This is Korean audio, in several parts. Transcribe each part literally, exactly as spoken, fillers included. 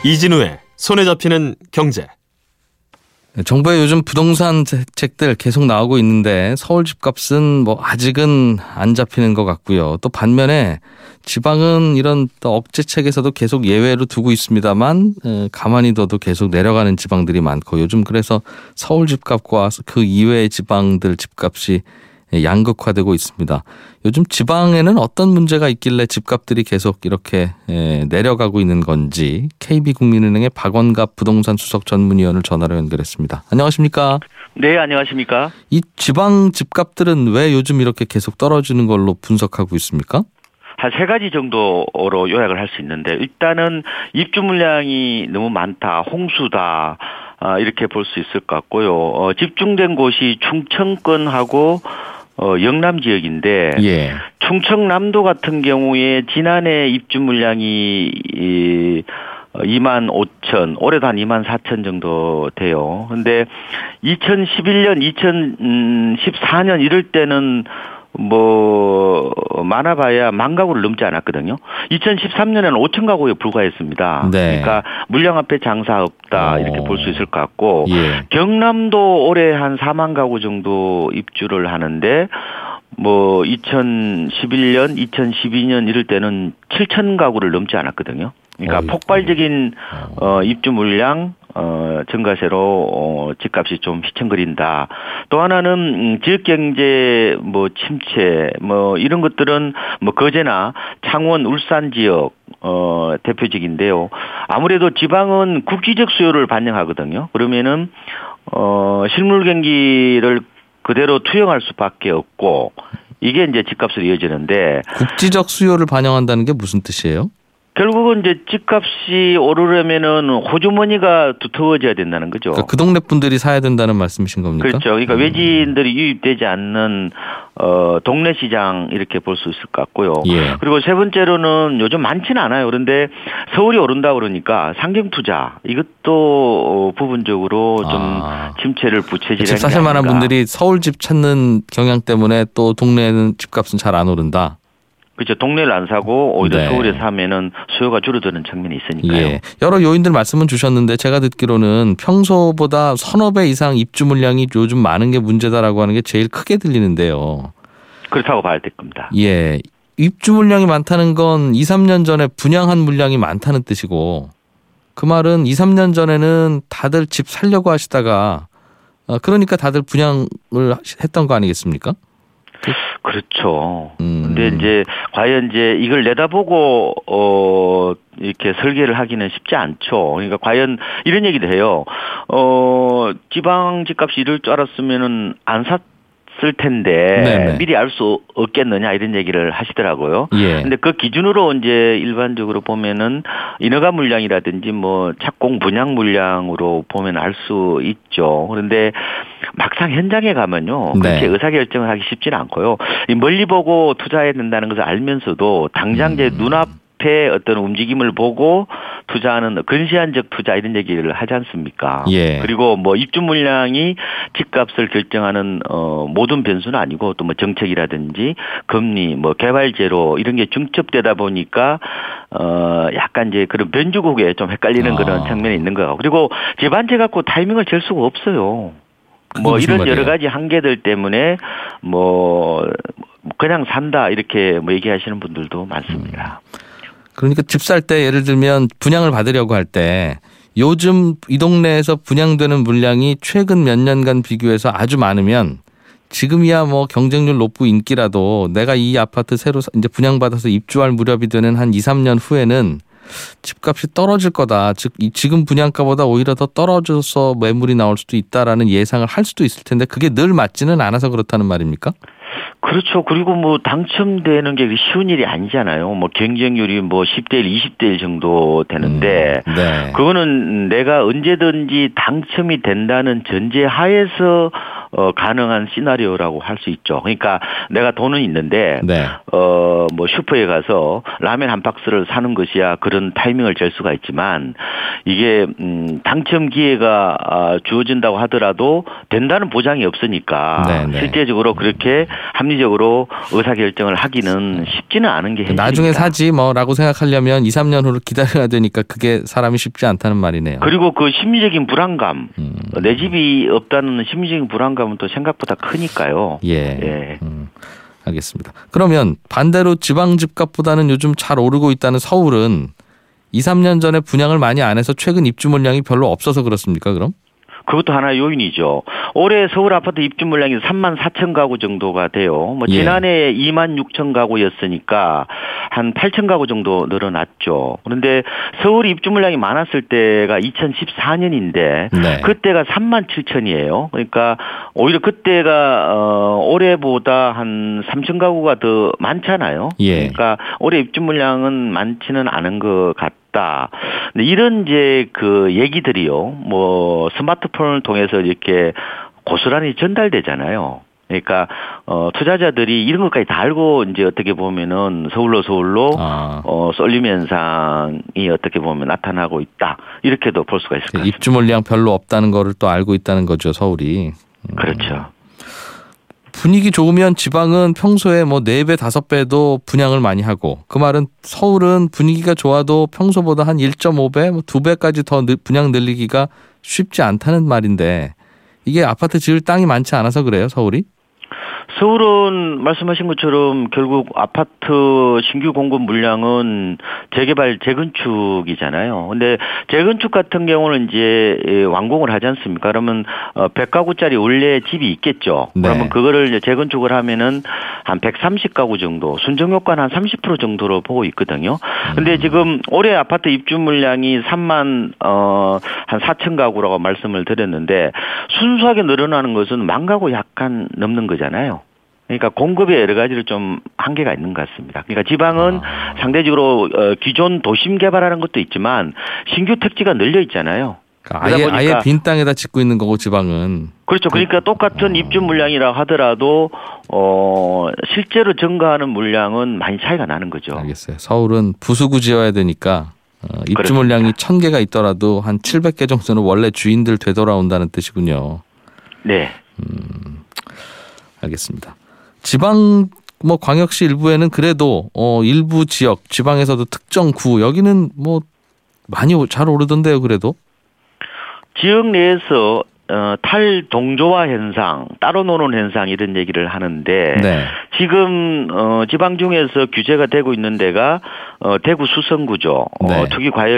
이진우의 손에 잡히는 경제. 정부의 요즘 부동산 대책들 계속 나오고 있는데 서울 집값은 뭐 아직은 안 잡히는 것 같고요. 또 반면에 지방은 이런 또 억제책에서도 계속 예외로 두고 있습니다만 가만히 둬도 계속 내려가는 지방들이 많고, 요즘 그래서 서울 집값과 그 이외의 지방들 집값이 양극화되고 있습니다. 요즘 지방에는 어떤 문제가 있길래 집값들이 계속 이렇게 내려가고 있는 건지 케이비국민은행의 박원갑 부동산 수석 전문위원을 전화로 연결했습니다. 안녕하십니까? 네, 안녕하십니까? 이 지방 집값들은 왜 요즘 이렇게 계속 떨어지는 걸로 분석하고 있습니까? 한 세 가지 정도로 요약을 할 수 있는데, 일단은 입주 물량이 너무 많다, 홍수다, 아, 이렇게 볼 수 있을 것 같고요. 어, 집중된 곳이 충청권하고 어, 영남 지역인데, 예. 충청남도 같은 경우에 지난해 입주 물량이 이, 이만 오천, 올해도 한 이만 사천 정도 돼요. 근데 이천십일 년, 이천십사 년 이럴 때는 뭐 많아봐야 만 가구를 넘지 않았거든요. 이천십삼 년에는 오천 가구에 불과했습니다. 네. 그러니까 물량 앞에 장사 없다, 이렇게 볼 수 있을 것 같고, 예. 경남도 올해 한 사만 가구 정도 입주를 하는데, 뭐 이천십일 년, 이천십이 년 이럴 때는 칠천 가구를 넘지 않았거든요. 그러니까 어이, 폭발적인 어, 입주 물량 어, 증가세로 어, 집값이 좀 휘청거린다. 또 하나는 음, 지역경제 뭐 침체 뭐 이런 것들은 뭐 거제나 창원, 울산 지역 어, 대표적인데요. 아무래도 지방은 국지적 수요를 반영하거든요. 그러면은 어, 실물 경기를 그대로 투영할 수밖에 없고, 이게 이제 집값으로 이어지는데, 국지적 수요를 반영한다는 게 무슨 뜻이에요? 결국은 이제 집값이 오르려면은 호주머니가 두터워져야 된다는 거죠. 그러니까 그 동네 분들이 사야 된다는 말씀이신 겁니까? 그렇죠. 그러니까 음. 외지인들이 유입되지 않는 어, 동네 시장, 이렇게 볼 수 있을 것 같고요. 예. 그리고 세 번째로는 요즘 많지는 않아요. 그런데 서울이 오른다 그러니까 상경 투자, 이것도 부분적으로 좀 아. 침체를 부채질하는 집 사실 만한 분들이 서울 집 찾는 경향 때문에 또 동네는 집값은 잘 안 오른다. 그렇죠. 동네를 안 사고 오히려 네. 서울에 사면은 수요가 줄어드는 측면이 있으니까요. 예. 여러 요인들 말씀은 주셨는데, 제가 듣기로는 평소보다 서너 배 이상 입주 물량이 요즘 많은 게 문제다라고 하는 게 제일 크게 들리는데요. 그렇다고 봐야 될 겁니다. 예. 입주 물량이 많다는 건 이, 삼 년 전에 분양한 물량이 많다는 뜻이고, 그 말은 이, 삼 년 전에는 다들 집 살려고 하시다가 그러니까 다들 분양을 했던 거 아니겠습니까? 그렇죠. 음. 근데 이제 과연 이제 이걸 내다보고 어 이렇게 설계를 하기는 쉽지 않죠. 그러니까 과연 이런 얘기도 해요. 어 지방 집값이 이럴 줄 알았으면은 안 샀을 텐데 네네. 미리 알 수 없겠느냐, 이런 얘기를 하시더라고요. 예. 근데 그 기준으로 이제 일반적으로 보면은 인허가 물량이라든지 뭐 착공 분양 물량으로 보면 알 수 있죠. 그런데 막상 현장에 가면요, 그렇게 네. 의사결정을 하기 쉽지는 않고요. 멀리 보고 투자해야 된다는 것을 알면서도 당장 제 음. 눈앞에 어떤 움직임을 보고 투자하는 근시안적 투자, 이런 얘기를 하지 않습니까? 예. 그리고 뭐 입주 물량이 집값을 결정하는 어 모든 변수는 아니고, 또 뭐 정책이라든지 금리, 뭐 개발제로 이런 게 중첩되다 보니까 어 약간 이제 그런 변주국에 좀 헷갈리는 아. 그런 측면이 있는 거고, 그리고 집안채 갖고 타이밍을 잴 수가 없어요. 뭐 이런 말이에요? 여러 가지 한계들 때문에 뭐 그냥 산다, 이렇게 뭐 얘기하시는 분들도 많습니다. 음. 그러니까 집 살 때 예를 들면 분양을 받으려고 할 때 요즘 이 동네에서 분양되는 물량이 최근 몇 년간 비교해서 아주 많으면 지금이야 뭐 경쟁률 높고 인기라도 내가 이 아파트 새로 이제 분양받아서 입주할 무렵이 되는 한 이, 삼 년 후에는 집값이 떨어질 거다. 즉 지금 분양가보다 오히려 더 떨어져서 매물이 나올 수도 있다라는 예상을 할 수도 있을 텐데, 그게 늘 맞지는 않아서 그렇다는 말입니까? 그렇죠. 그리고 뭐 당첨되는 게 쉬운 일이 아니잖아요. 뭐 경쟁률이 뭐 십 대 일, 이십 대 일 정도 되는데, 음, 네. 그거는 내가 언제든지 당첨이 된다는 전제 하에서 어, 가능한 시나리오라고 할 수 있죠. 그러니까 내가 돈은 있는데 네. 어, 뭐 슈퍼에 가서 라면 한 박스를 사는 것이야 그런 타이밍을 잴 수가 있지만 이게 음, 당첨 기회가 아, 주어진다고 하더라도 된다는 보장이 없으니까 네네. 실제적으로 그렇게 합리적으로 의사결정을 하기는 쉽지는 않은 게 현실입니다. 나중에 사지 뭐라고 생각하려면 이, 삼 년 후를 기다려야 되니까 그게 사람이 쉽지 않다는 말이네요. 그리고 그 심리적인 불안감, 음. 내 집이 없다는 심리적인 불안감은 또 생각보다 크니까요. 예. 예. 음, 알겠습니다. 그러면 반대로 지방 집값보다는 요즘 잘 오르고 있다는 서울은 이, 삼 년 전에 분양을 많이 안 해서 최근 입주 물량이 별로 없어서 그렇습니까, 그럼? 그것도 하나의 요인이죠. 올해 서울 아파트 입주 물량이 삼만 사천 가구 정도가 돼요. 뭐 예. 지난해 이만 육천 가구였으니까 한 팔천 가구 정도 늘어났죠. 그런데 서울 입주 물량이 많았을 때가 이천십사 년인데 네. 그때가 삼만 칠천이에요. 그러니까 오히려 그때가 어, 올해보다 한 삼천 가구가 더 많잖아요. 예. 그러니까 올해 입주 물량은 많지는 않은 것 같다. 근데 이런 이제 그 얘기들이요, 뭐 스마트폰을 통해서 이렇게 고스란히 전달되잖아요. 그러니까 어 투자자들이 이런 것까지 다 알고 이제 어떻게 보면은 서울로 서울로 아. 어 쏠림 현상이 어떻게 보면 나타나고 있다 이렇게도 볼 수가 있을 것 같습니다. 입주 물량 별로 없다는 거를 또 알고 있다는 거죠, 서울이. 음. 그렇죠. 분위기 좋으면 지방은 평소에 뭐 네 배, 다섯 배도 분양을 많이 하고 그 말은 서울은 분위기가 좋아도 평소보다 한 일 점 오 배, 뭐 두 배까지 더 분양 늘리기가 쉽지 않다는 말인데 이게 아파트 지을 땅이 많지 않아서 그래요, 서울이? 서울은 말씀하신 것처럼 결국 아파트 신규 공급 물량은 재개발, 재건축이잖아요. 근데 재건축 같은 경우는 이제 완공을 하지 않습니까? 그러면 백 가구짜리 원래 집이 있겠죠. 네. 그러면 그거를 이제 재건축을 하면은 한 백삼십 가구 정도, 순정 효과는 한 삼십 퍼센트 정도로 보고 있거든요. 근데 지금 올해 아파트 입주 물량이 삼만 어, 한 사천 가구라고 말씀을 드렸는데 순수하게 늘어나는 것은 만 가구 약간 넘는 거잖아요. 그러니까 공급에 여러 가지로 좀 한계가 있는 것 같습니다. 그러니까 지방은 아. 상대적으로 기존 도심 개발하는 것도 있지만 신규 택지가 늘려 있잖아요. 그러니까 아예 아예 빈 땅에다 짓고 있는 거고 지방은. 그렇죠. 그러니까 똑같은 입주 물량이라 하더라도 어 실제로 증가하는 물량은 많이 차이가 나는 거죠. 알겠어요. 서울은 부수구 지어야 되니까 어, 입주 그렇습니다. 물량이 천 개가 있더라도 한 칠백 개 정도는 원래 주인들 되돌아온다는 뜻이군요. 네. 음, 알겠습니다. 지방 뭐 광역시 일부에는 그래도 어 일부 지역 지방에서도 특정 구 여기는 뭐 많이 잘 오르던데요. 그래도 지역 내에서 어, 탈동조화 현상, 따로 노는 현상 이런 얘기를 하는데 네. 지금 어, 지방 중에서 규제가 되고 있는 데가 어, 대구 수성구죠. 네. 어,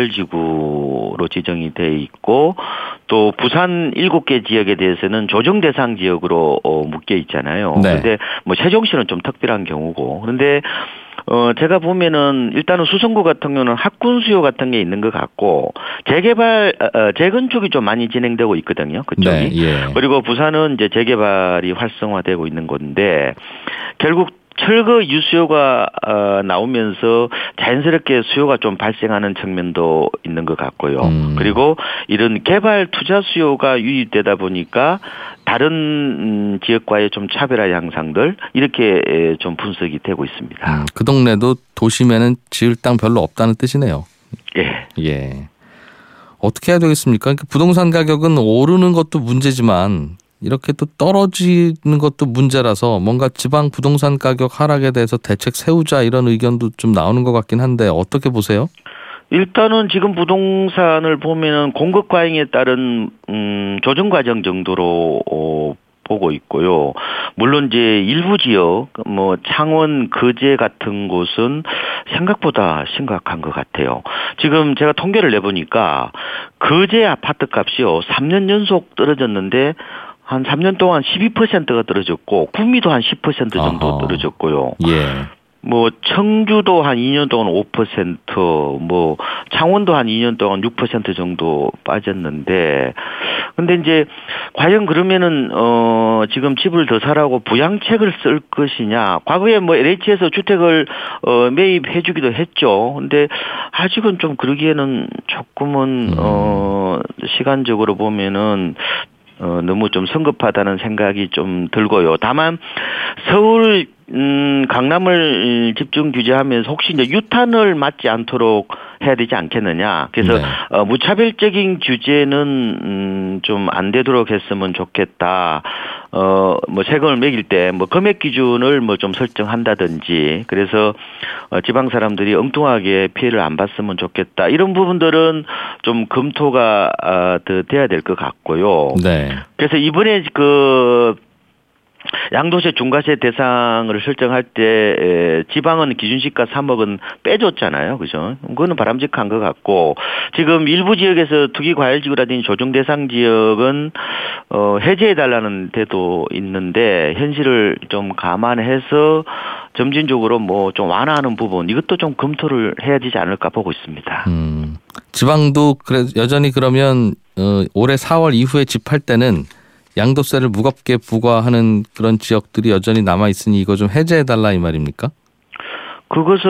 투기과열지구로 지정이 돼 있고 또 부산 일곱 개 지역에 대해서는 조정 대상 지역으로 어, 묶여 있잖아요. 네. 그런데 뭐 세종시는 좀 특별한 경우고 그런데 어, 제가 보면은 일단은 수성구 같은 경우는 학군 수요 같은 게 있는 것 같고 재개발, 어, 재건축이 좀 많이 진행되고 있거든요. 그쪽이. 네, 예. 그리고 부산은 이제 재개발이 활성화되고 있는 건데 결국 철거 유수요가 어, 나오면서 자연스럽게 수요가 좀 발생하는 측면도 있는 것 같고요. 음. 그리고 이런 개발 투자 수요가 유입되다 보니까 다른 음, 지역과의 좀 차별화 양상들 이렇게 좀 분석이 되고 있습니다. 음, 그 동네도 도심에는 지을 땅 별로 없다는 뜻이네요. 예. 예. 어떻게 해야 되겠습니까? 그러니까 부동산 가격은 오르는 것도 문제지만 이렇게 또 떨어지는 것도 문제라서 뭔가 지방 부동산 가격 하락에 대해서 대책 세우자 이런 의견도 좀 나오는 것 같긴 한데 어떻게 보세요? 일단은 지금 부동산을 보면은 공급 과잉에 따른 음, 조정 과정 정도로 어, 보고 있고요. 물론 이제 일부 지역 뭐 창원, 거제 같은 곳은 생각보다 심각한 것 같아요. 지금 제가 통계를 내보니까 거제 아파트 값이요 삼 년 연속 떨어졌는데 한 삼 년 동안 십이 퍼센트가 떨어졌고 구미도 한 십 퍼센트 정도 어허. 떨어졌고요. 예. 뭐 청주도 한 이 년 동안 오 퍼센트, 뭐 창원도 한 이 년 동안 육 퍼센트 정도 빠졌는데, 근데 이제 과연 그러면은 어 지금 집을 더 사라고 부양책을 쓸 것이냐? 과거에 뭐 엘에이치에서 주택을 어 매입해주기도 했죠. 근데 아직은 좀 그러기에는 조금은 어 시간적으로 보면은. 어, 너무 좀 성급하다는 생각이 좀 들고요. 다만 서울 음, 강남을 집중 규제하면서 혹시 이제 유탄을 맞지 않도록 해야 되지 않겠느냐. 그래서 네. 어, 무차별적인 규제는 음, 좀 안 되도록 했으면 좋겠다. 어, 뭐 세금을 매길 때 뭐 금액 기준을 뭐 좀 설정한다든지 그래서 어, 지방 사람들이 엉뚱하게 피해를 안 봤으면 좋겠다. 이런 부분들은 좀 검토가 어, 더 돼야 될 것 같고요. 네. 그래서 이번에 그 양도세 중과세 대상을 설정할 때 지방은 기준시가 삼억은 빼줬잖아요. 그죠? 그거는 바람직한 것 같고 지금 일부 지역에서 투기 과열 지구라든지 조정 대상 지역은 어 해제해달라는 데도 있는데 현실을 좀 감안해서 점진적으로 뭐 좀 완화하는 부분 이것도 좀 검토를 해야 되지 않을까 보고 있습니다. 음, 지방도 그래 여전히 그러면 어, 올해 사월 이후에 집할 때는 양도세를 무겁게 부과하는 그런 지역들이 여전히 남아 있으니 이거 좀 해제해달라 이 말입니까? 그것은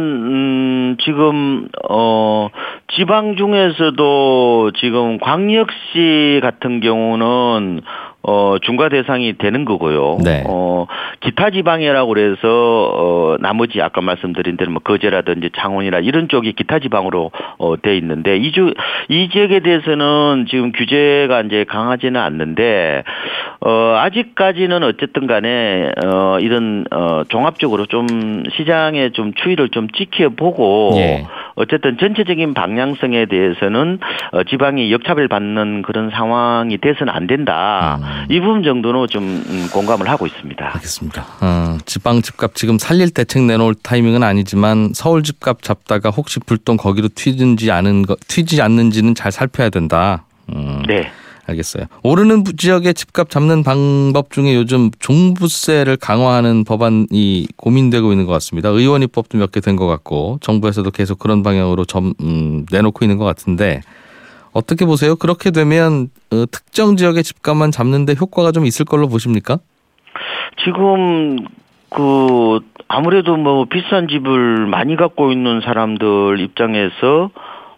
음, 지금 어 지방 중에서도 지금 광역시 같은 경우는 어 중과 대상이 되는 거고요. 네. 어 기타 지방이라고 그래서 어 나머지 아까 말씀드린 대로 뭐 거제라든지 창원이라 이런 쪽이 기타 지방으로 어돼 있는데 이주 이 지역에 대해서는 지금 규제가 이제 강하지는 않는데 어 아직까지는 어쨌든 간에 어 이런 어 종합적으로 좀 시장의 좀 추이를 좀 지켜보고 예. 어쨌든 전체적인 방향성에 대해서는 어, 지방이 역차별 받는 그런 상황이 돼서는 안 된다. 음. 이 부분 정도는 좀 음, 공감을 하고 있습니다. 알겠습니다. 어, 지방 집값 지금 살릴 대책 내놓을 타이밍은 아니지만 서울 집값 잡다가 혹시 불똥 거기로 튀든지 않은 거, 튀지 않는지는 잘 살펴야 된다. 음. 네. 알겠어요. 오르는 지역의 집값 잡는 방법 중에 요즘 종부세를 강화하는 법안이 고민되고 있는 것 같습니다. 의원 입법도 몇 개 된 것 같고 정부에서도 계속 그런 방향으로 점, 음, 내놓고 있는 것 같은데 어떻게 보세요? 그렇게 되면 어, 특정 지역의 집값만 잡는 데 효과가 좀 있을 걸로 보십니까? 지금 그 아무래도 뭐 비싼 집을 많이 갖고 있는 사람들 입장에서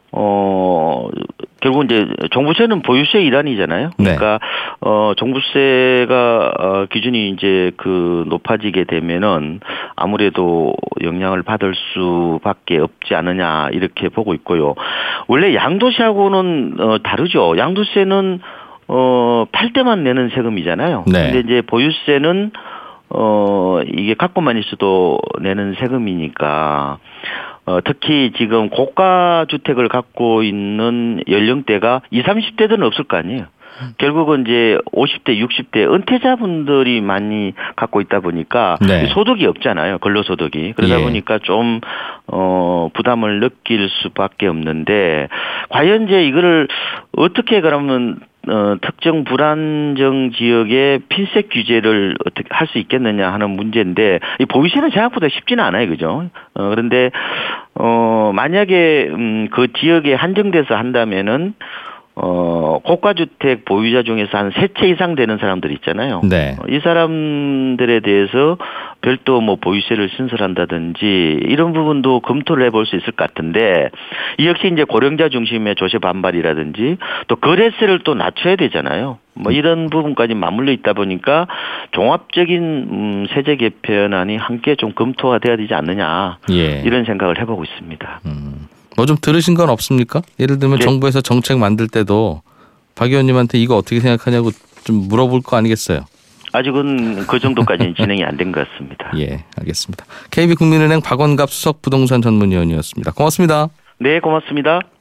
어 결국 이제 종부세는 보유세 일환이잖아요. 그러니까 네. 어 종부세가 어, 기준이 이제 그 높아지게 되면은 아무래도 영향을 받을 수밖에 없지 않느냐 이렇게 보고 있고요. 원래 양도세하고는 어, 다르죠. 양도세는 어 팔 때만 내는 세금이잖아요. 네. 근데 이제 보유세는 어 이게 갖고만 있어도 내는 세금이니까. 어, 특히 지금 고가 주택을 갖고 있는 연령대가 이십, 삼십 대들은 없을 거 아니에요. 결국은 이제 오십 대, 육십 대 은퇴자분들이 많이 갖고 있다 보니까 네. 소득이 없잖아요. 근로소득이. 그러다 예. 보니까 좀, 어, 부담을 느낄 수밖에 없는데 과연 이제 이거를 어떻게 그러면 어, 특정 불안정 지역의 핀셋 규제를 어떻게 할 수 있겠느냐 하는 문제인데, 이 보유세는 생각보다 쉽지는 않아요, 그죠? 어, 그런데, 어, 만약에, 음, 그 지역에 한정돼서 한다면은, 어, 고가주택 보유자 중에서 한 세 채 이상 되는 사람들 있잖아요. 네. 이 사람들에 대해서 별도 뭐 보유세를 신설한다든지 이런 부분도 검토를 해볼 수 있을 것 같은데 이 역시 이제 고령자 중심의 조세 반발이라든지 또 거래세를 또 낮춰야 되잖아요. 뭐 이런 부분까지 맞물려 있다 보니까 종합적인 음, 세제 개편안이 함께 좀 검토가 돼야 되지 않느냐 예. 이런 생각을 해보고 있습니다. 음. 뭐 좀 들으신 건 없습니까? 예를 들면 네. 정부에서 정책 만들 때도 박 의원님한테 이거 어떻게 생각하냐고 좀 물어볼 거 아니겠어요? 아직은 그 정도까지는 진행이 안 된 것 같습니다. 예, 알겠습니다. 케이비국민은행 박원갑 수석 부동산 전문위원이었습니다. 고맙습니다. 네, 고맙습니다.